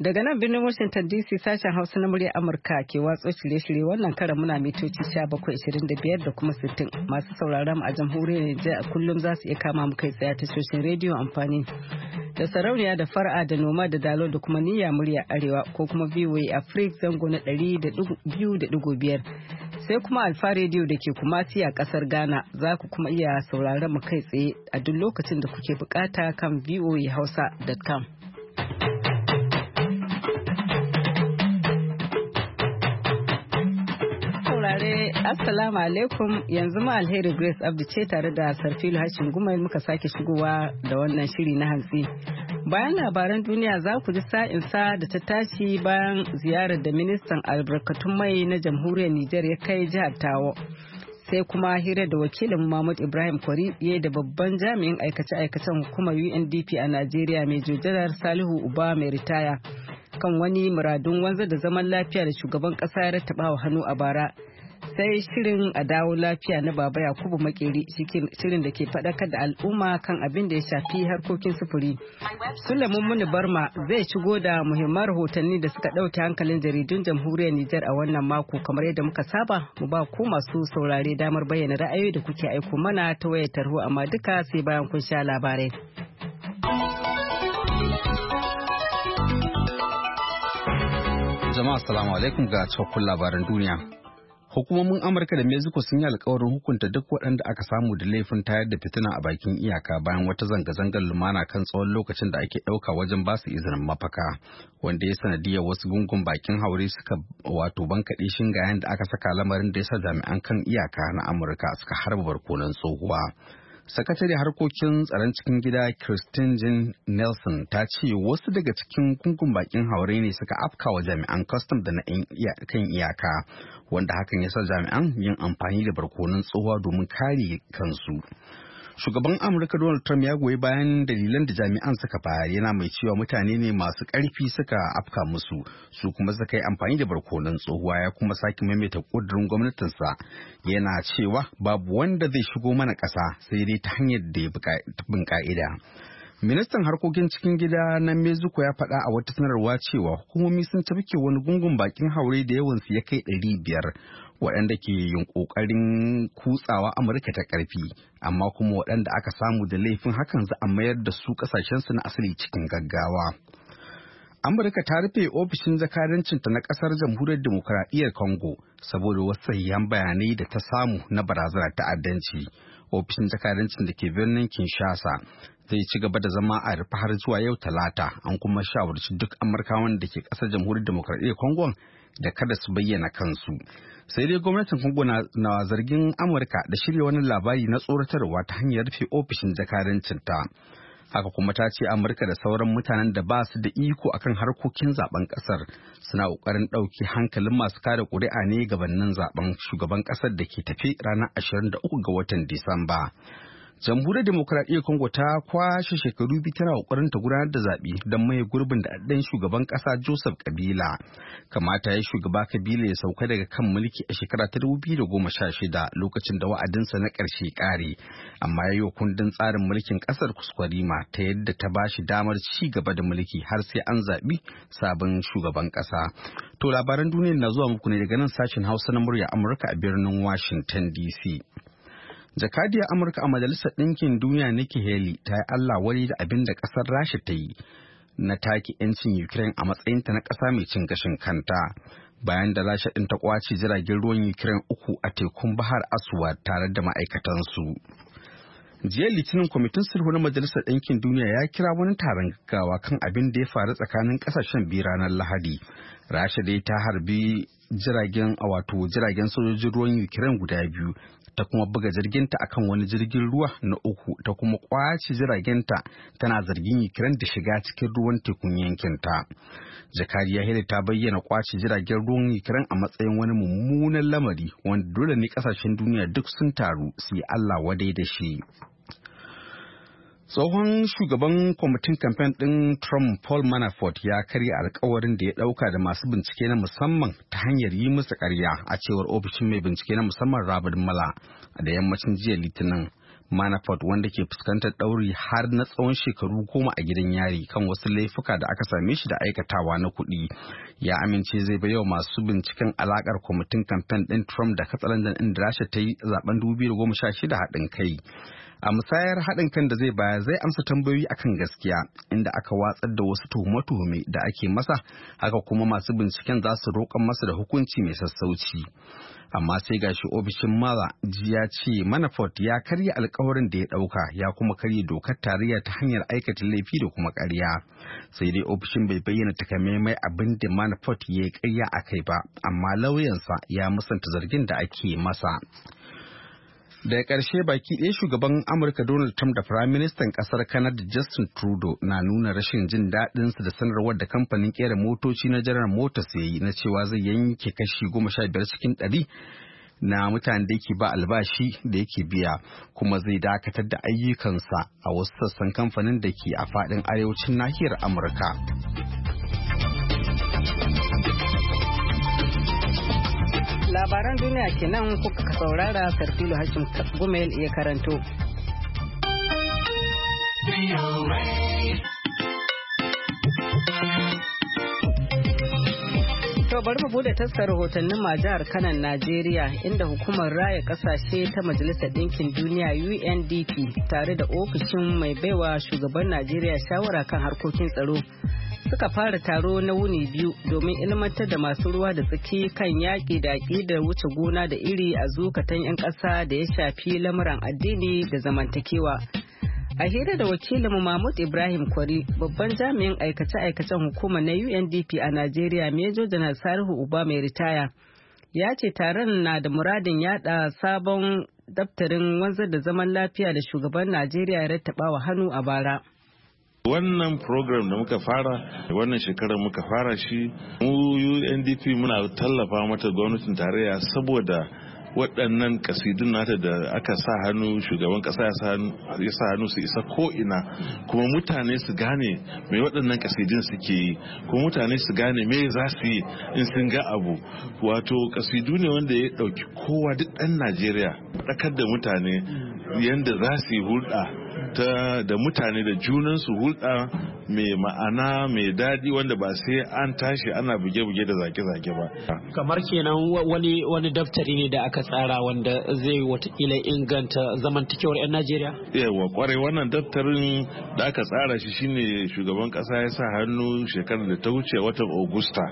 Daga nan birnin Washington DC sashen Hausa na murya Amurka ke watso shirye-shirye wannan karan muna mitoci 1725 da kuma 60. Masu sauraron mu a jamhuriyar Nijar a kullum za su iya kama mu kai tsaye tashoshin rediyo amfani da sarauniya da fara da noma da dalo da kuma niyya murya arewa ko kuma VOA Africa zango na 102.5. Sai kuma Alfa Radio da ke Kumasi a kasar Ghana za ku kuma iya sauraron mu kai tsaye a duk lokacin da kuke bukata kan voahausa.com. Assalamu alaikum, yanzu ma Alheri Grace Abdi ce tare da Sarfilu Hashin Gumai muka sake shigowa da wannan shiri na hantsi. Bayan labaran duniya za ku ji sa'insa da ta tashi bayan ziyarar da ministan albarkatun mai na jamhuriyar Nijar ya kai jihar Tawo. Sai kuma hira da wakilin Mahmud Ibrahim Kwari ya da babban jami'in aikace-aikacen hukumar UNDP a Najeriya mai jojarar Salihu Uba mai ritaya kan wani muradun wanzar da zaman lafiya da shugaban kasa ya rattaba wa hannu a bara. Sai shirin a dawo lafiya na Baba Yakubu Makeri, shirin da ke faɗakar da al'umma kan abin da ya shafi harkokin sufuri. Sulaiman Muni Barma zai shigo da muhimman rahotanni da suka ɗauke hankalin jaridun jamhuriyar Nijar a wannan mako. Kamar yadda muka saba, mu ba ku masu saurare damar bayyana ra'ayoyi da kuke aiko mana ta wayar tarho, amma duka sai bayan kun sha labarai. Jama'a assalamu alaikum ga cikakkun labaran duniya. Hukumomin Amurka da Mexico sun yi alkawarin hukunta duk waɗanda aka samu da laifin tayar da fitina a bakin iyaka bayan wata zanga-zangar lumana kan tsawon lokacin da ake ɗauka wajen basu izinin mafaka, wanda ya sanadiyar wasu gungun bakin haure suka bankaɗe shingayen da aka saka, lamarin da ya sa jami'an kan iyaka na Amurka suka harba barkonon tsohuwa. Sakatare harkokin tsaron cikin gida Christine Jean Nelson ta ce wasu daga cikin gungun bakin haure ne suka afkawa jami'an custom da na kan iyaka, wanda hakan ya sa jami'an yin amfani da barkonon tsohuwa domin kare kansu. Shugaban Amurka Donald Trump ya goyi bayan dalilan da jami'an suka bayar, yana mai cewa mutane ne masu ƙarfi suka afka musu, su kuma suka yi amfani da barkonon tsohuwa. Ya kuma sake maimaita ƙudurin gwamnatinsa, yana cewa babu wanda zai shigo mana ƙasa sai dai ta hanyar da ya bin ƙa'ida. Ministan harkokin cikin gida na Mexico ya faɗa a wata sanarwa cewa hukumomi sun tafke wani gungun bakin haure da yawansu ya kai 500 waɗanda ke yin ƙoƙarin kutsawa Amurka ta ƙarfi, amma kuma waɗanda aka samu da laifin hakan za a mayar da su ƙasashensu na asali cikin gaggawa. Amurka ta rufe ofishin jakadancinta na ƙasar Jamhuriyar Dimokuraɗiyyar Congo saboda wasu sahihan bayanai da ta samu na barazanar ta'addanci. Ofishin jakadancin da ke birnin Kinshasa zai ci gaba da zama a rufe har zuwa yau Talata. An kuma shawarci duk Amurkawan da ke ƙasar Jamhuriyar Dimokuraɗiyyar Congo da kada su bayyana kansu. Sai dai gwamnatin Congo na zargin Amurka da shirya wani labari na tsoratarwa ta hanyar rufe ofishin jakadancinta. Haka kuma ta ce Amurka da sauran mutanen da ba su da iko akan harkokin zaben kasar suna ƙoƙarin ɗauki hankalin masu kada ƙuri'a ne gabanin zaben shugaban kasar da ke tafi ranar 23 ga watan Disamba. Jamhuriyar Demokuraɗiyyar Congo ta kwashe shekaru 2 tana ƙoƙarin ta gudanar da zaɓe don maye gurbin da ɗan shugaban ƙasa Joseph Kabila. Kamata ya shugaba Kabila ya sauka daga kan mulki a shekara ta 2016 lokacin da wa'adinsa na ƙarshe ƙare, amma ya yi wa kundin tsarin mulkin ƙasar kuskurima ta yadda ta ba shi damar ci gaba da mulki har sai an zaɓi sabon shugaban ƙasa. To labaran duniya na zuwa muku ne daga nan sashen Hausa na murya Amurka a birnin Washington DC. Jakadiyar Amurka a Majalisar Ɗinkin Duniya Nikki Haley ta yi Allah wari da abin da ƙasar Rasha ta yi na take 'yancin Ukraine a matsayinta na ƙasa mai cin gashin kanta, bayan da Rasha ɗin ta ƙwace jiragen ruwan Ukraine 3 a tekun Bahar Aswad tare da ma'aikatansu. Jiya Litinin Kwamitin Sulhu na Majalisar Ɗinkin Duniya ya kira wani taron gaggawa kan abin da ya faru tsakanin ƙasashen biyu ranar Lahadi. Rasha dai ta harbi jiragen sojojin ruwan Ukraine guda 2, ta kuma buga jirginta akan wani jirgin ruwa na 3, ta kuma kwace jiragenta tana zargin Ukraine da shiga cikin ruwan tekun yankinta. Jakadiya Haley ta bayyana kwace jiragen ruwan Ukraine a matsayin wani mummunan lamari wanda dole ne kasashen duniya duk sun taru su yi Allah wadai da shi. Tsohon shugaban kwamitin kamfen ɗin Trump Paul Manafort ya karya alkawarin da ya ɗauka da masu bincike na musamman ta hanyar yi musu ƙarya, a cewar ofishin mai bincike na musamman Robert Mueller da yammacin jiya Litinin. Manafort, wanda ke fuskantar ɗauri har na tsawon shekaru 10 a gidan yari kan wasu laifuka da aka same shi da aikatawa na kuɗi, ya amince zai baiwa masu binciken alakar kwamitin kamfen ɗin Trump da katsalandan inda Rasha ta yi zaben 2016 haɗin kai. A musayar haɗin kan da zai baya zai amsa tambayoyi akan gaskiya, inda aka watsar da wasu tuhume-tuhume da ake masa, haka kuma masu binciken za su roƙan masa da hukunci mai sassauci. Amma sai gashi ofishin Mueller ya ce Manafort ya karya alkawarin da ya ɗauka, ya kuma karya dokar tarayya ta hanyar aikata laifi da kuma ƙarya. Sai dai ofishin bai bayyana takamaimai abin da Manafort ya yi ƙarya a kai ba, amma lauyansa ya musanta zargin da ake masa. Daga ƙarshe baki ɗaya shugaban Amurka Donald Trump da Firaministan ƙasar Canada Justin Trudeau na nuna rashin jin daɗinsu da sanarwar da kamfanin ƙera motoci na General Motors ya yi na cewa zai yanke kashi 15 cikin 100 na mutanen da yake ba albashi da yake biya, kuma zai dakatar da ayyukansa a wasu sassan kamfanin da ke a faɗin arewacin nahiyar Amurka. Labaran duniya kenan kuka saurara, Sarfilo Hashim Gumel ya karanto. To bari mu bude taskar rahotannin ma jihar Kanan Najeriya, inda hukumar raya kasashe ta Majalisar Ɗinkin Duniya UNDP tare da ofishin mai baiwa shugaban Najeriya shawara kan harkokin tsaro suka fara taro na wuni biyu domin ilmantar da masu ruwa da tsaki kan yaƙi da aƙidar wuce gona da iri a zukatan 'yan ƙasa da ya shafi lamuran addini da zamantakewa. A hira da wakilinmu Mahmud Ibrahim Kwari, babban jami'in aikace-aikacen hukumar na UNDP a Najeriya, Major Janar Salihu Uba mai ritaya, ya ce taron na da muradin yada sabon daftarin wanzar da zaman lafiya da shugaban Najeriya ya rattaba wa hannu a bara. Wannan program da muka fara, wannan shekarar muka fara shi, mu UNDP muna tallafa mata gwamnatin tarayya saboda waɗannan kasidun nata da aka sa hannu, shugaban ƙasa ya sa hannu su isa ko'ina, kuma mutane su gane mai waɗannan kasidun suke yi, kuma mutane su gane me za su yi in sun ga abu. Wato kasidu ne wanda ya ɗauki kowa, duk ɗan Najeriya, ɗakar da mutane yadda za su yi hulɗa da mutane da junansu, hulɗa mai ma'ana mai daɗi wanda ba sai an tashi ana buge-buge da zage-zage ba. Kamar kenan wani daftari ne da aka tsara wanda zai watakila inganta zamantakewar 'yan Najeriya? Yawa kwarai, wannan daftarin da aka tsara shi shine shugaban kasa ya sa hannu shekarar da ta wuce watan Agusta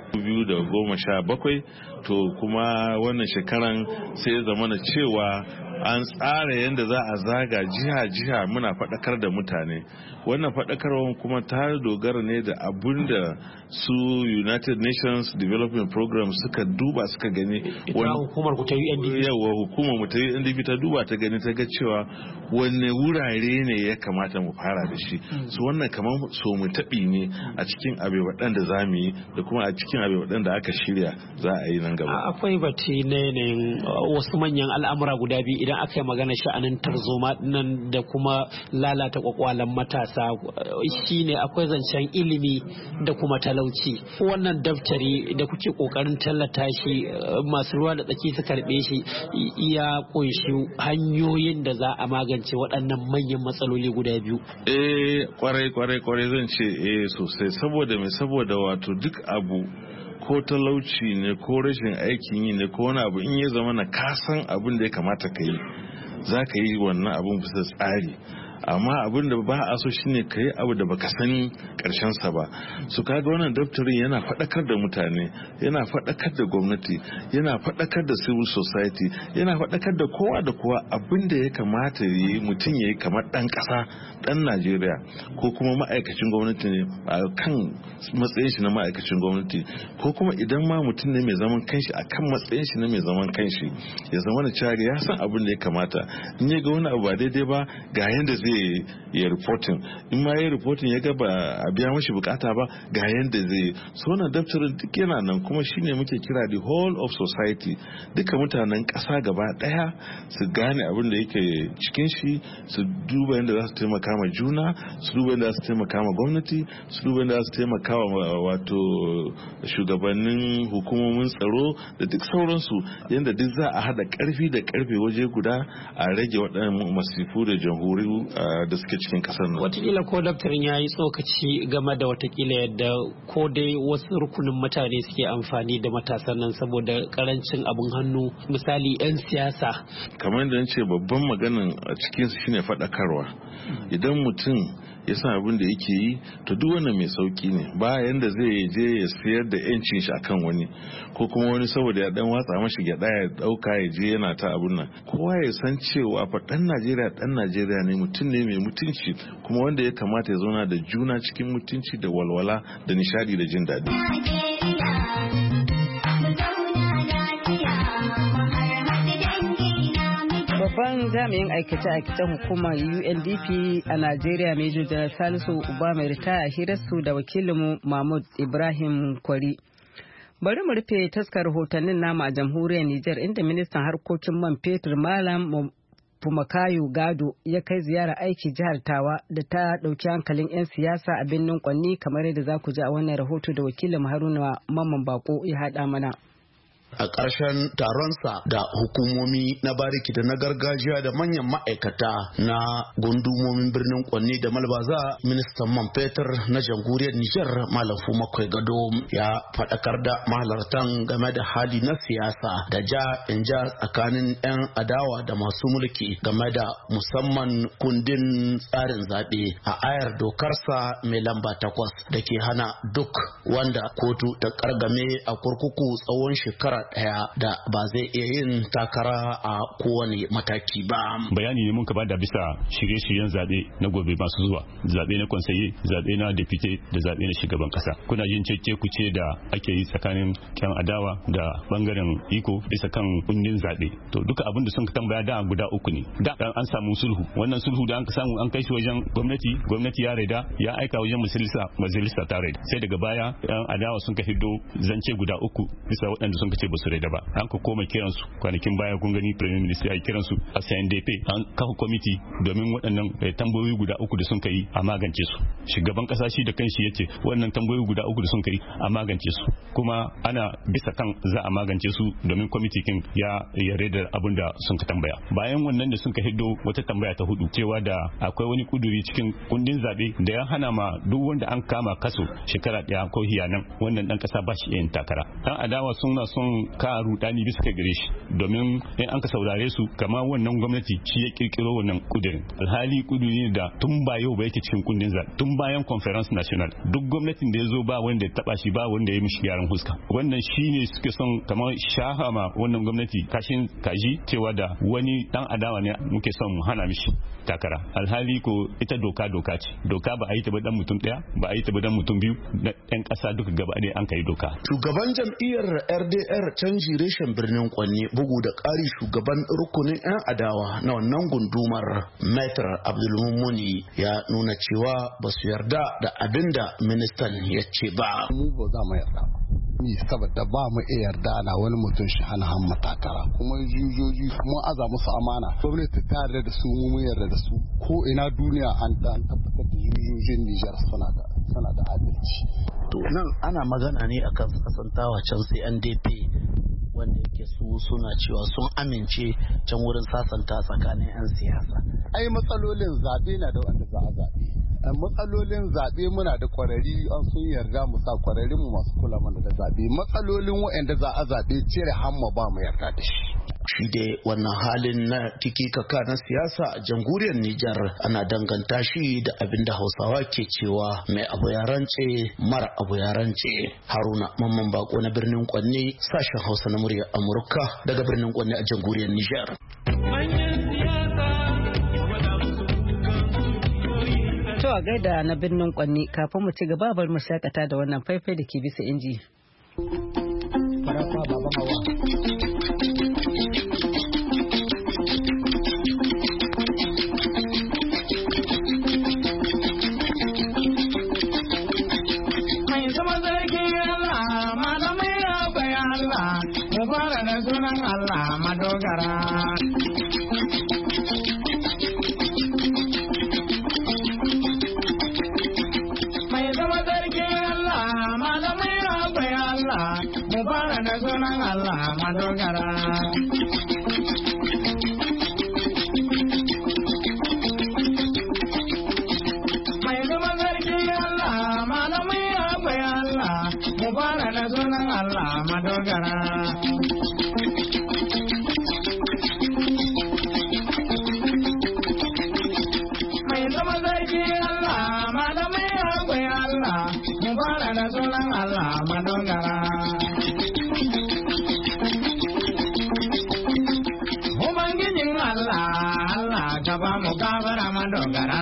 2017, to kuma wannan shekaran sai ya zamana cewa an tsara yadda za a zaga jiha-jiha muna faɗakar da mutane. Wannan faɗakarwar kuma ta dogara ne da abun da su United Nations Development Program suka duba suka gani. Hukumar ku ta UNDP? Yawa, hukumar mu ta UNDP ta duba ta gani, ta ga cewa wanne wurare ne ya kamata mu fara da shi. Su wannan kamar so mu taɓi ne a cikin abe waɗanda za mu yi da kuma a cikin abe waɗanda aka shirya za a yi nan gaba. Akwai bati na yanayin wasu manyan al'amura guda biyu idan aka yi magana sha'anin tarzoma nan da kuma lalata kwakwalan matasa, shine akwai zancen ilimi da kuma talauci. Wannan daftari da kuke kokarin tallata shi, masu ruwa da tsaki su karbe shi, ya kunshi hanyoyin da za a magance waɗannan manyan matsaloli guda biyu. Kwarai zan ce sosai, saboda wato duk abu, ko talauci ne ko rashin aikin yi ne ko wani abu, in ya zama na kasan abin da ya kamata ka yi, za ka yi wannan abin bisa tsari. Amma abin da ba a so shine ka yi abu da baka sani karshen sa ba. Su kaga wannan daftarin yana faɗakar da mutane, yana faɗakar da gwamnati, yana faɗakar da civil society, yana faɗakar da kowa da kowa abin da ya kamata yi mutum ya yi kamar ɗan ƙasa, ɗan Najeriya, ko kuma ma'aikacin gwamnati ne a kan matsayin shi na ma'aikacin gwamnati, ko kuma idan ma mutum ne mai zaman kanshi a kan matsayin shi na mai zaman kanshi, ya zama da cewa ya san abin da ya kamata. In ya ga wani abu ba daidai ba, ga yanda zai zai ya reporting, in ma ya reporting ya ga ba a biya mashi bukata ba ga yanda zai. So wannan daftarin duk yana nan, kuma shine muke kira the whole of society, duka mutanen kasa gaba daya su gane abin da yake cikin shi, su duba yadda za su taimaka ma juna, su duba yadda za su taimaka ma gwamnati, su duba yadda za su taimaka wa wato shugabannin hukumomin tsaro da duk sauransu, yadda duk za a hada karfi da karfe waje guda a rage waɗannan masifu da jamhuri da suke cikin ƙasar nan. Watakila ko daftarin ya yi tsokaci game da watakila yadda ko dai wasu rukunin mutane suke amfani da matasan nan saboda karancin abin hannu, misali 'yan siyasa. Kamar yadda ce babban maganin a cikinsu shine faɗakarwa. Idan mutum ya san abin da yake yi, to duk wannan mai sauki ne, ba yanda zai je ya sayar da yancin shi akan wani, ko kuma wani saboda ya dan watsa mashi gyada ya dauka ya je yana ta abun nan. Kowa ya san cewa fa dan Najeriya ne, mutum ne mai mutunci, kuma wanda ya kamata ya zauna da juna cikin mutunci da walwala da nishadi da jin daɗi. Babban jami'in aikace-aikacen hukumar UNDP a Najeriya Major General Salisu Uba mai ritaya a hirarsu da wakilinmu Mahmud Ibrahim Kwari. Bari mu rufe taskar rahotannin namu a jamhuriyar Nijar, inda ministan harkokin man fetur Malam Fumakayo Gado ya kai ziyara aiki jihar Tawa da ta ɗauki hankalin 'yan siyasa a birnin Kwanni, kamar yadda za ku ji a wannan rahoto da wakilin Haruna Mamman Bako ya haɗa mana. A ƙarshen taronsa da hukumomi na bariki da na gargajiya da manyan ma'aikata na gundumomin birnin Kwanni da Malbaza, ministan man fetur na jamhuriyar Nijar Malam Fumakai Gado ya faɗakar da mahalartan game da hali na siyasa da ja tsakanin 'yan adawa da masu mulki game da musamman kundin tsarin zaɓe a ayar dokarsa mai lamba 8 da ke hana duk wanda kotu ta ƙargame a kurkuku tsawon shekara daya da ba zai iya yin takara a kowane mataki ba. Bayani ne mun ka bada bisa shirye-shiryen zaɓe na gobe masu zuwa, zaɓe na konsaye, zaɓe na deputy da zaɓe na shugaban kasa. Kuna jin cece kuce da ake yi tsakanin kyan adawa da bangaren iko bisa kan kundin zaɓe. To duka abin da sun ka tambaya da guda uku ne. Da an samu sulhu, wannan sulhu da an ka samu an kai shi wajen gwamnati ya raida, ya aika wajen majalisa ta raida. Sai daga baya yan adawa sun ka hiddo zance guda uku bisa waɗanda sun ka ce ba su raida ba. An ka koma kiransu kwanakin baya, kun gani Premier Minister ya kiransu a CNDP, an kafa kwamiti domin waɗannan tambayoyi guda uku da sun kai a magance su. Shugaban kasa shi da kanshi ya ce wannan tambayoyi guda uku da sun kai a magance su, kuma ana bisa kan za a magance su domin kwamiti kin ya yarda da abin da sun ka tambaya. Bayan wannan da sun ka hiddo wata tambaya ta hudu cewa da akwai wani kuduri cikin kundin zabe da ya hana ma duk wanda an kama kaso shekara daya ko hiyanan wannan dan kasa ba shi yin takara. Dan adawa suna son ka rudani bisa ka gare shi, domin in an ka saurare su kamar wannan gwamnati shi ya kirkiro wannan kudirin, alhali kuduri da tun ba yau ba yake cikin kundin zabe, tun bayan conference national duk gwamnatin da ya zo ba wanda ya taba shi, ba wanda ya mishi gyaran huska. Wannan shine suke son kamar shahama wannan gwamnati kashin kaji cewa da wani dan adawa ne muke son mu hana mishi takara, alhali ko ita doka ce. Doka ba a yi ta ba dan mutum daya, ba a yi ta ba dan mutum biyu, na yan kasa duka gaba ɗaya an kai doka. Shugaban jam'iyyar RDR canji reshen birnin Kwanni, bugu da ƙari shugaban rukunin 'yan adawa na wannan gundumar Maitar Abdulmumuni ya nuna cewa ba su yarda da abin da ministan ya ce ba. Mu ba za mu yarda ba. Ni saboda ba mu iya yarda na wani mutum shi hana hamma takara, kuma jujoji mun aza musu amana, gwamnati ta yarda da su, mu yarda da su, ko ina duniya an tabbatar da jujojin Nijar suna da adalci. To nan ana magana ne akan kasantawa can sai NDP wanda yake su suna cewa sun amince can wurin sasanta tsakanin 'yan siyasa. Ai matsalolin zaɓe na da wanda za a zaɓe. Matsalolin zaɓe muna da kwarari, an sun yarda mu sa kwararin mu masu kula mana da zaɓe. Matsalolin waɗanda za a zaɓe cire hamma ba mu yarda da shi. Shi dai wannan halin na kikikaka na siyasa a jamhuriyar Nijar ana danganta shi da abin da Hausawa ke cewa mai abu ya rance mara abu ya rance. Haruna Mamman Bako na birnin Kwanne, sashen Hausa na muryar Amurka daga birnin Kwanne a jamhuriyar Nijar. To a gaida na birnin Kwanne, kafin mu ci gaba bar mu shakata da wannan faifai da ke bisa inji. Allah madogara. Mai zama sarki Allah malamai akwai Allah mu fara da sunan Allah madogara. Mai zama sarki Allah malamai akwai Allah mu fara da sunan Allah madogara. Mai zama sarki Allah malamai akwai Allah mu fara da sunan Allah madogara. Ubangijin Allah Allah ka ba mu gabara madogara.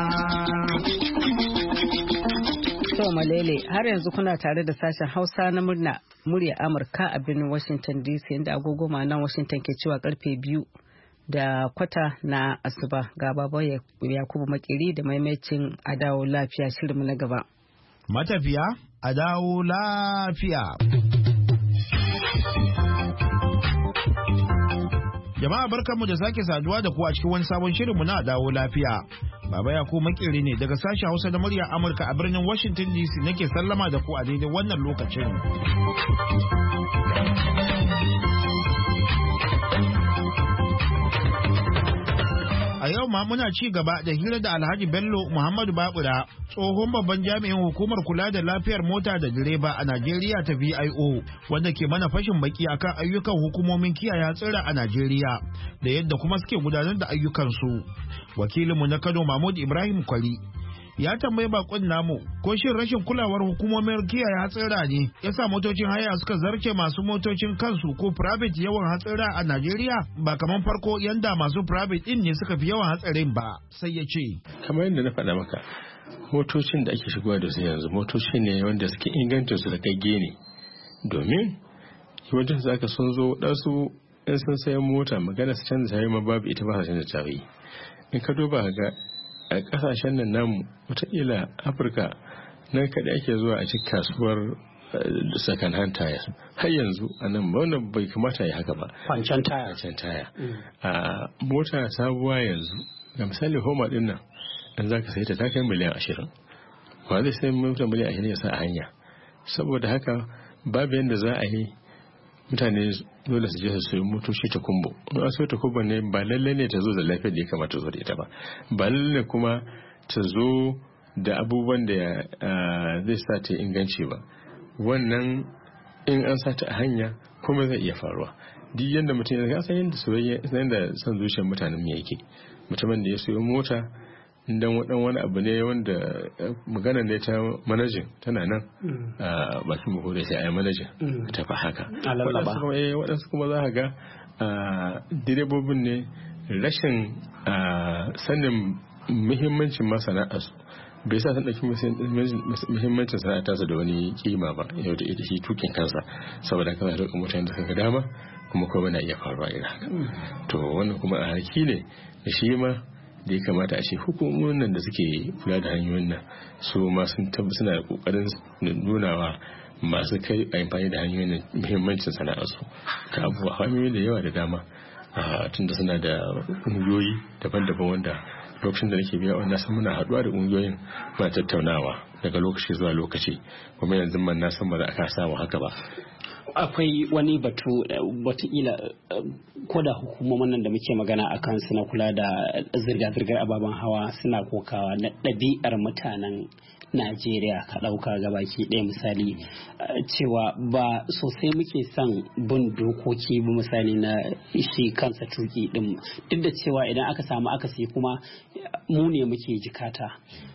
To Malele, har yanzu kuna tare da sashen Hausa na murya Amurka a birnin Washington DC, inda agogo nan Washington ke cewa karfe 2:15 na asuba. Ga baba Yakubu Makeri da maimacin a dawo lafiya shirinmu na gaba. Matafiya a dawo lafiya. Jama'a barkanmu da sake saduwa da ku a cikin wani sabon shirinmu na dawo lafiya. Baba Yakubu Makeri ne daga sashen Hausa da murya Amurka a birnin Washington DC nake sallama da ku a daidai wannan lokacin. A yau ma muna ci gaba da hira da Alhaji Bello Muhammadu Babura, tsohon babban jami'in hukumar kula da lafiyar mota da direba a Najeriya ta VIO, wanda ke mana fashin baki akan ayyukan hukumomin kiyaye hatsira a Najeriya da yadda kuma suke gudanar da ayyukansu. Wakilinmu na Kano Mahmud Ibrahim Kwali ya tambayi bakon namu ko shin rashin kulawar hukumomin kiyaye hatsira ne yasa motocin haya suka zarce masu motocin kansu ko private yawan hatsira a Najeriya ba kamar farko yanda masu private din ne suka fi yawan hatsarin ba. Sai ya ce kamar yadda na faɗa maka, motocin da ake shigowa da su yanzu motoci ne wanda suke inganta su da gagge ne, domin yawancin su aka sun zo ɗansu in sun sayan mota magana su canza tayi ma babu ita ba su canza tayi. In ka duba ga a kasashen nan namu wataƙila Afirka nan kaɗai ake zuwa a cikin kasuwar second hand tire har yanzu a nan ba, wannan bai kamata ya haka ba. Kwancen taya a mota sabuwa yanzu ga misali Homa din nan in za ka sai ta kai miliyan 20, ba zai sai mota miliyan 20 ya sa a hanya. Saboda haka babu yadda za a yi mutane dole su je su sayi motoci ta kumbo. In an so ta kumbo ne ba lalle ne ta zo da lafiyar da ya kamata zo da ita ba lalle kuma ta zo da abubuwan da zai sa ta inganci ba. Wannan in an sa ta a hanya kuma zai iya faruwa. Duk yanda mutum ya san yanda soyayya da son zuciyar mutanen mu yake, mutumin da ya sayo mota dan wani abu ne wanda magana ne ta manajin tana nan a bakin buhu da sai a yi manajin ta fa haka. Waɗansu kuma za ka ga direbobin ne rashin sanin muhimmancin masana'arsu bai sa sun ɗauki muhimmancin sana'ata da wani kima ba yau da ita shi tukin kansa, saboda haka za ka mutane da suka dama kuma kuma na iya faruwa irin haka. To wannan kuma a harki ne da shi ma da ya kamata a ce hukumomin nan da suke kula da hanyoyin nan su ma suna da kokarin nunawa masu kai amfani da hanyoyin nan muhimmancin sana'arsu. Ka abubuwa hanyoyi da yawa da dama tunda suna da ƙungiyoyi daban-daban wanda lokacin da nake biya wannan san muna haɗuwa da ƙungiyoyin ba tattaunawa daga lokaci zuwa lokaci, kuma yanzu man na san ba za a samu haka ba. Akwai wani batu watakila ko da hukumomin nan da muke magana a kansu na kula da zirga-zirgar ababen hawa suna kokawa na ɗabi'ar mutanen Najeriya ka ɗauka gabaki ɗaya misali cewa ba sosai muke son bin dokoki ba misali na shi kansa tuki ɗin, duk da cewa idan aka samu akasi kuma mu ne muke jikata.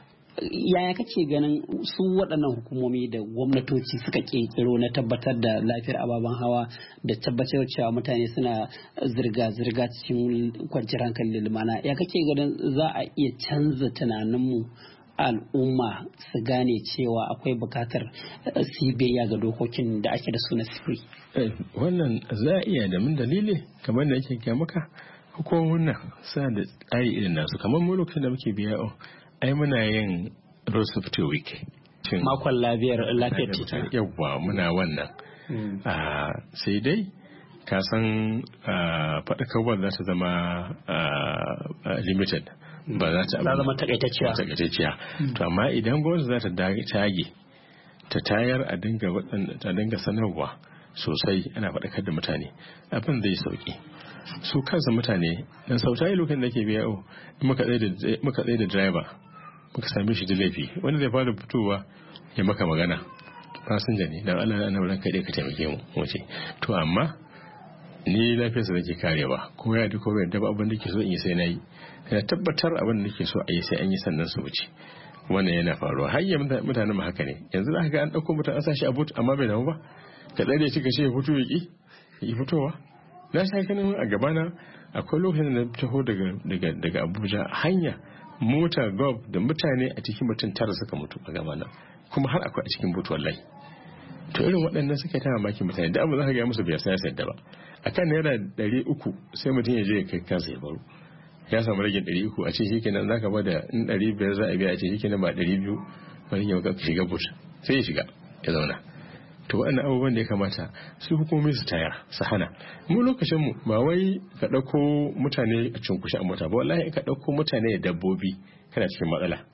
Yaya kake ganin su waɗannan hukumomi da gwamnatoci suka ƙirƙiro na tabbatar da lafiyar ababen hawa da tabbatar cewa mutane suna zirga-zirga cikin kwanciyar hankali da lumana, ya kake ganin za a iya canza tunaninmu al'umma su gane cewa akwai bukatar su biyayya ga dokokin da ake da su na sifiri? Wannan za a iya da min dalili kamar da yake gaya maka hukumomin nan suna da tsari irin nasu, kamar mu lokacin da muke biya ai muna yin road safety week, makon lafiyar titi. Yawwa muna wannan sai dai ka san faɗakarwar za ta zama limited, ba za ta zama takaitacciya. To amma idan gwamnati za ta tage ta tayar a dinga sanarwa sosai, ana faɗakar da mutane, abin zai sauki. Su kansa mutane dan sautayi lokacin da ke biya muka tsaye da driver muka same shi da laifi, wanda zai fara fitowa ya maka magana fasinja ne, dan Allah na wurin kai dai ka taimake mu wace. To amma ni lafiyarsa nake karewa, ko ya duka bai da abin da ke so in yi sai nayi, kana tabbatar abin da nake so a yi sai an yi sannan su wuce. Wannan yana faruwa har yanzu mutanen mu haka ne. Yanzu za ka ga an dauko mutum an sa shi a boot amma bai damu ba, ka tsare shi ka ce ya fito ya fitowa. Na sha ganin a gabana akwai lokacin da na taho daga Abuja, hanya mota gob da mutane a cikin mutum 9 suka mutu a gabana, kuma har akwai a cikin boot wallahi. To irin waɗannan suka ta mamaki mutane, da abu za ka ga musu bai san yadda ba. Akan naira 300 sai mutum ya je ya kai kansa ya baro, ya samu ragin 300 a ce shikenan zaka bada in 500 za a biya a ce shikenan ba 200 wani ya ga shiga but sai ya shiga ya zauna. To waɗannan abubuwan da ya kamata su hukumomi su tayar su hana. Mu lokacin mu ba wai ka dauko mutane a cunkushe a mota ba, wallahi ka dauko mutane da dabbobi kana cikin matsala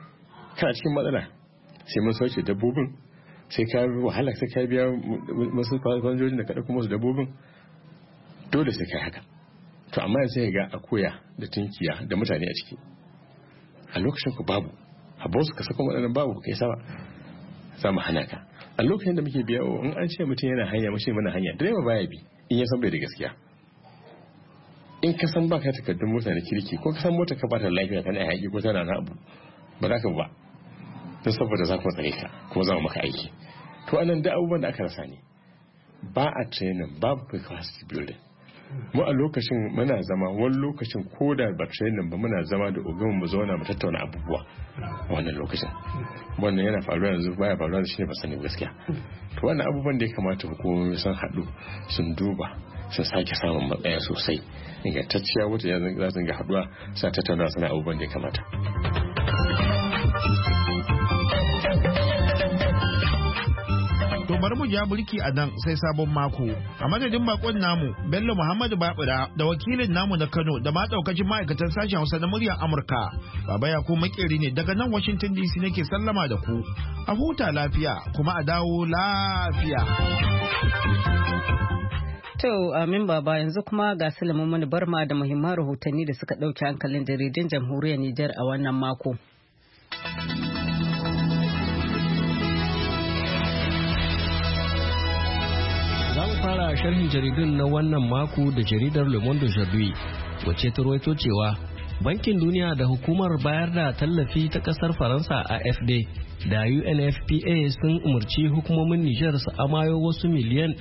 sai mun sauke dabbobin, sai ka wahala, sai ka biya masu kwanjojin da ka dauko musu dabbobin, dole sai kai haka. To amma sai ga akuya da tunkiya da mutane a ciki, a lokacin ku babu abu su ka saka waɗannan babu kai sama za mu hana ka. A lokacin da muke biya in an ce mutum yana hanya mace mana hanya, direba baya bi in ya san bai da gaskiya. In ka san baka takardun mota na kirki, ko ka san mota ka bata lafiya kana haƙi ko tana na abu, ba za ka ba don saboda za ku tsare ka kuma za mu maka aiki. To anan da abubuwan da aka rasa ne, ba a training, babu capacity building. Mu a lokacin muna zama, wani lokacin ko da ba training ba muna zama da ogan mu zauna mu tattauna abubuwa a wannan lokacin. Wannan yana faruwa yanzu, baya faruwa da shi ne ba sani gaskiya. To wannan abubuwan da ya kamata hukumomi sun haɗu sun duba, sun sake samun matsaya sosai ingantacciya wata za su ga haɗuwa sa tattauna suna abubuwan da ya kamata. To bari mu ja burki a nan sai sabon mako. A madadin bakon namu Bello Muhammadu Babura da wakilin namu na Kano da ma daukacin ma'aikatan sashen Hausa na muryar Amurka. Baba ya ko makeri ne daga nan Washington DC nake sallama da ku. A huta lafiya kuma a dawo lafiya. To amin baba, yanzu kuma ga Sulaiman Mani Barma da muhimman rahotanni da suka ɗauki hankalin jaridun jamhuriyar Nijar a wannan mako. Fara sharhin jaridun na wannan mako da jaridar Le Monde Aujourd'hui, wacce ta rawaito cewa Bankin Duniya da hukumar bayar da tallafi ta kasar Faransa AFD da UNFPA sun umarci hukumomin Nijar su amayo wasu miliyan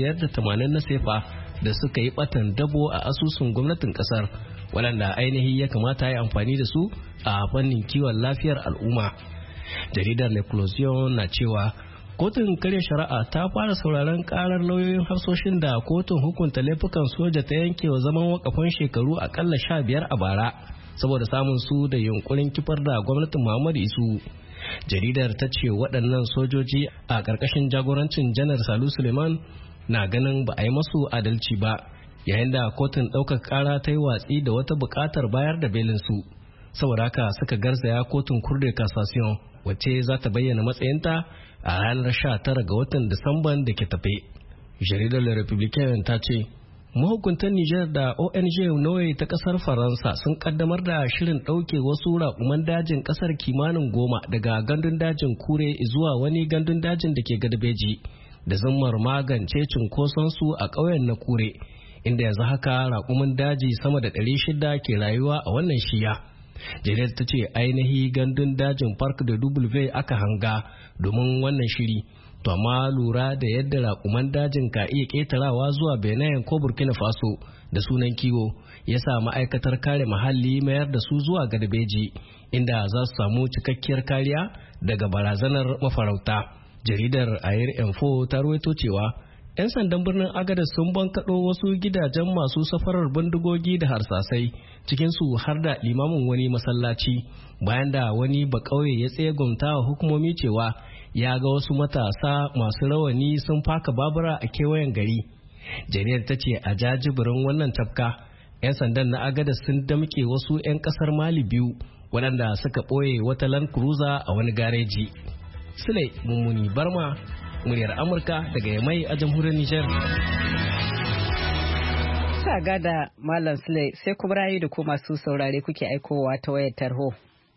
580 na sefa da suka yi batan dabo a asusun gwamnatin kasar, waɗanda ainihi ya kamata ya amfani da su a fannin kiwon lafiyar al'umma. Jaridar L'Eclosion na cewa kotun karya shari'a ta fara sauraron karar lauyoyin hafsoshin da kotun hukunta laifukan soja ta yankewa zaman wakafan shekaru akalla 15 a bara saboda samun su da yunkurin kifar da gwamnatin Muhammadu Isu. Jaridar ta ce waɗannan sojoji a ƙarƙashin jagorancin janar Salu Suleiman na ganin ba a yi masu adalci ba, yayin da kotun ɗaukar ƙara ta yi watsi da wata buƙatar bayar da belinsu. Saboda haka suka garzaya kotun Cour de Cassation, wacce za ta bayyana matsayinta a ranar 19 ga watan Disamban da ke tafe. Jaridar Le Republicain ta ce mahukuntan Nijar da ONG Noye ta kasar Faransa sun kaddamar da shirin ɗauke wasu raƙuman dajin kasar kimanin 10 daga gandun dajin Kure zuwa wani gandun dajin da ke Gadabeji da zammar magance cunkoson a ƙauyen na Kure, inda yanzu haka raƙuman daji sama da 600 ke rayuwa a wannan shiya. Jaridar ta ce ainihi gandun dajin Park da W aka hanga domin wannan shiri, to amma lura da yadda raƙuman dajin ka iya ƙetarawa zuwa Benin ko Burkina Faso da sunan kiwo ya sa ma'aikatar kare muhalli mayar da su zuwa Gadabeji, inda za su samu cikakkiyar kariya daga barazanar mafarauta. Jaridar Air Info ta rawaito cewa 'yan sandan birnin Agadez sun bankaɗo wasu gidajen masu safarar bindigogi da harsasai, cikinsu har da limamin wani masallaci, bayan da wani bakauye ya tsegumta wa hukumomi cewa ya ga wasu matasa masu rawani sun faka babura a kewayen gari. Jaridar ta ce a jajibirin wannan tafka 'yan sandan na Agadez sun damƙe wasu 'yan ƙasar Mali biyu waɗanda suka ɓoye wata Land Cruiser a wani gareji. Sule Mummuni Barma, muryar Amurka daga Yamai a jamhuriyar Nijar. Sa gada Malam Sule sai kuma rayu da ku masu saurare kuke aikowa ta wayar tarho.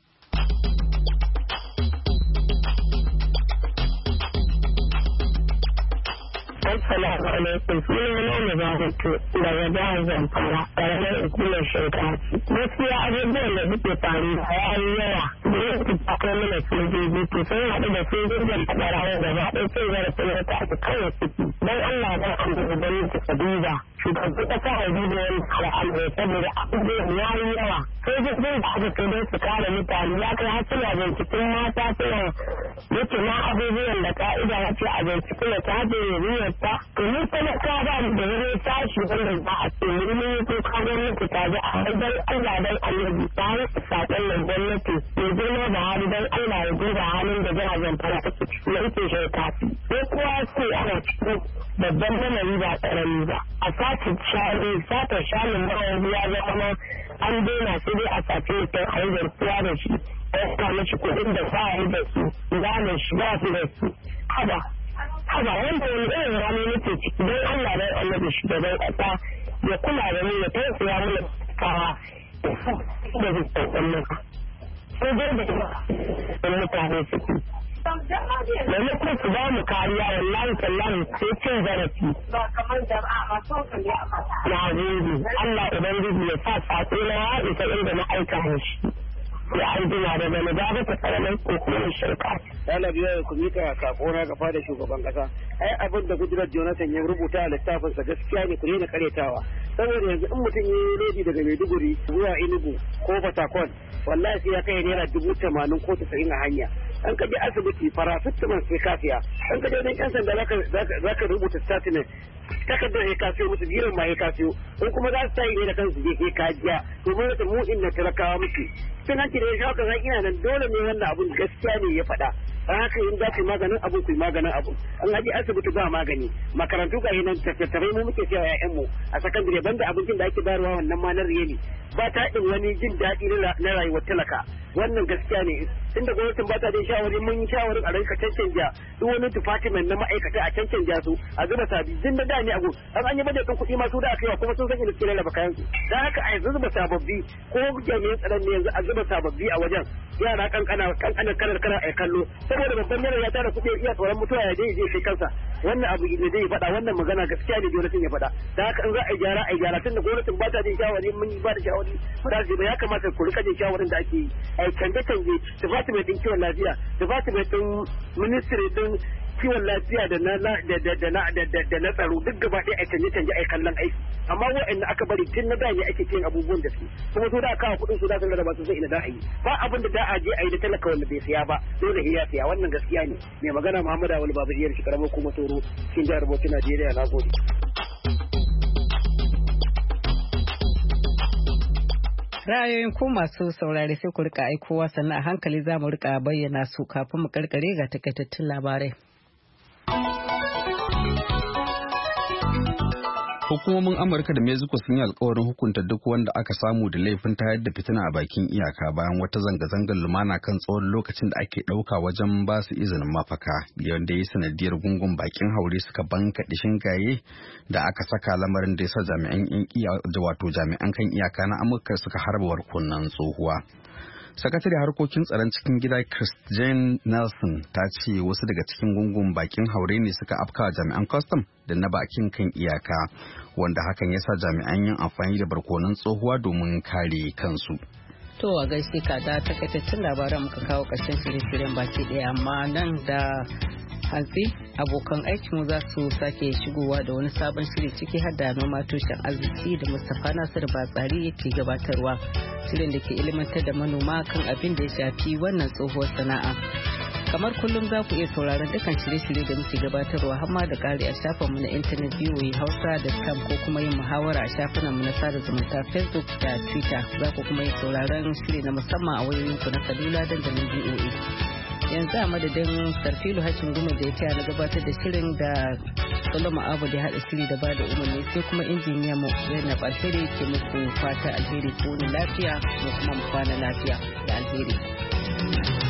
Assalamu alaikum. Suna na Zahutu daga jihar Zamfara, ƙaramar hukumar Shinkafi. Gaskiya abubuwan da suke faruwa ya yi yawa. Gwamnati ta kai mana sojoji to sun haɗu da sojojin ɓarawa gaba ɗaya cin zarafin wata aka kawai ciki. Don Allah ba a da gwamnati ta duba. Shugaban ƙasa a duba wani al'amari saboda abubuwan ya yi yawa. Sojojin da aka kai don su kare mutane ya kai har suna binciken mata suna yake na abubuwan da ka'ida ya ce a binciken da ta hajjiyar ta to ni talaka ba da wani tashi wanda za a ce mulmi ko ka gwamnati ta ji a dan Allah dan annabi ta yi sakon nan gwamnati mai girma da hali dan Allah ya duba halin da jihar Zamfara take ciki na ita shi kafi ko kuwa ce ana cikin babban lamari ba karami ba a sata shanun ma yanzu ya zama an daina sai dai a sace mutum a yi garkuwa da shi a yasa mashi kuɗin da ba a yi da su gane shi ba su da su haba wanda wani irin rami nake ciki don Allah dan annabi shugaban ƙasa ya kula da ni ya tausaya mana kawa da zai tsantsan maka sai dai da mutane suke da mutum su ba mu kariya wallahi tallahi sai cin zarafi na gode Allah ubangiji ya sa sako na ya isa inda na aika shi ya arzina daga nagaba ta karamin kokonin shirka. Ɗalibi ya ku mika sako na gafa da shugaban kasa. Ai abin da Goodluck Jonathan ya rubuta a littafinsa gaskiya ne ku daina karyatawa. Saboda yanzu in mutum ya yi lodi daga Maiduguri zuwa Enugu ko Fatakwal wallahi sai ya kai naira 80,000 ko 90 a hanya. An ka je asibiti paracetamol sai kafiya. An ka je wajen ƴan sanda zaka rubuta statement. Takardar ya kasiyo musu biran ma ya kasiyo. In kuma za su tayi ne da kansu je ka jiya. To mu inda talakawa muke. Sun hanci da ya shawo kan ina nan dole ne wannan abun gaskiya ne ya faɗa. Don haka in za ku yi maganin abu ku yi maganin abu. An haji asibiti ba magani. Makarantu ga nan tattarai mu muke siya ƴaƴanmu a sakandare banda abincin da ake bayarwa wannan ma na riyeli. Ba ta ɗin wani jin daɗi na rayuwar talaka. Wannan gaskiya ne. Tunda gwamnatin ba ta da shawari mun yi shawarin a rinka cancanja duk wani department na ma'aikata a cancanja su a zuba sabi. Tun da ne abu an yi bajetin kuɗi ma su da aka yi kuma sun san inda suke lalaba kayan su. Don haka a yanzu zuba sababbi ko jami'an tsaron ne yanzu a zuba sababbi a wajen yara kankana kana a kallo saboda babban yaro ya tara kuɗi iya tsoron mutuwa ya je kai kansa wannan abu ne zai faɗa wannan magana gaskiya ne gwamnatin ya faɗa da haka in za a gyara tunda gwamnatin ba ta jin shawari mun ba da shawari ba da ya kamata ku rika jin shawarin da ake yi a canje department din kiwon lafiya department din ministry din kiwon lafiya da na tsaro duk gaba ɗaya a canje a kallon aiki amma wa'anda aka bari tun na da ne ake cin abubuwan da su kuma su da kawo kuɗin su da sun raba su sai ina da a yi ba abin da a je a yi da talaka wanda bai siya ba dole ya siya wannan gaskiya ne mai magana Muhammad Awal Babariyar shi karamar kuma Toro cikin jihar Bauchi Najeriya na gode. Ra'ayoyin ku masu saurare sai ku rika aikowa sannan a hankali za mu rika bayyana su kafin mu karkare ga takaitattun labarai. Hukumomin Amurka da Mexico sun yi alkawarin hukunta duk wanda aka samu da laifin tayar da fitina a bakin iyaka bayan wata zanga-zangar lumana kan tsawon lokacin da ake ɗauka wajen ba su izinin mafaka, wanda ya sanadiyar gungun bakin haure suka banka shingaye da aka saka lamarin da ya sa jami'an kan iyaka na Amurka suka harba barkonon tsohuwa. Sakatare harkokin tsaron cikin gida Christine Nelson ta ce wasu daga cikin gungun bakin haure ne suka afkawa jami'an custom da na bakin kan iyaka wanda hakan ya sa jami'an yin amfani da barkonon tsohuwa domin kare kansu. To a gaishe ka da takaitaccen labaran muka kawo ƙarshen shirye-shiryen baki ɗaya amma nan da hantsi abokan aikinmu za su sake shigowa da wani sabon shiri ciki har da noma tushen arziki da Mustapha Nasiru Batsari yake gabatarwa shirin da ke ilimantar da manoma kan abin da ya shafi wannan tsohuwar sana'a. Kamar kullum za ku iya sauraron dukkan shirye-shirye da muke gabatarwa har ma da ƙari a shafinmu na intanet voahausa.com ko kuma yin muhawara a shafinanmu na sada zumunta Facebook da Twitter. Za ku kuma yi sauraron shiri na musamman a wayoyinku na salula dandalin VOA. yanzu a madadin Sarfilu Hashin Guma da ya taya na gabatar da shirin da Solomon Abu da haɗa shiri da bada umarni sai kuma injiniya mu Zainab Alheri ke muku fata alheri ko lafiya ko kuma mu kwana lafiya da alheri.